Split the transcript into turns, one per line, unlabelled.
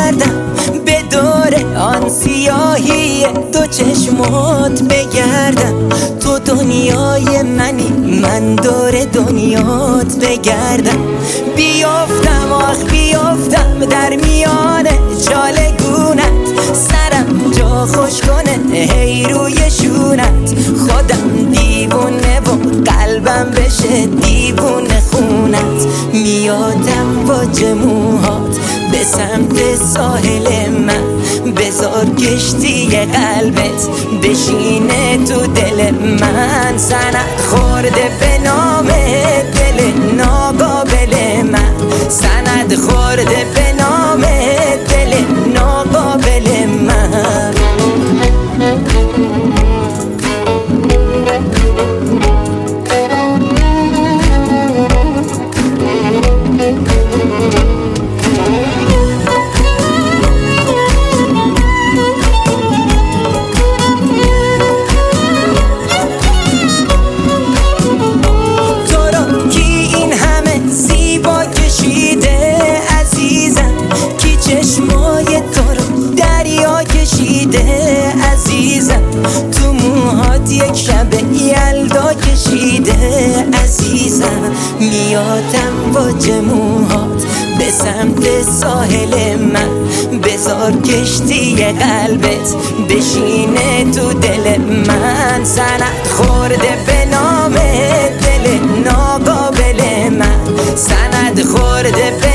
بگردم به دور آن سیاهی دو چشمات بگردم. تو دنیای منی من دور دنیات بگردم. بیافتم آخ بیافتم در میان چالگونت، سرم جا خوش کنه هی روی شونت. خودم دیوونه و قلبم بشه دیوونه خونت. میادم با جموهات به سمت ساحل من، بذار کشتی قلبت بشینه تو دل من. سند خورده به نام دل ناقابل من، سند خورده به نام دل ناقابل من. عزیزم تو موهات یک شب یلدا کشیده عزیزم. میادم با جموهات به سمت ساحل من، بذار کشتی قلبت بشینه تو دل من. سند خورده به نام دل ناقابل من، سند خورده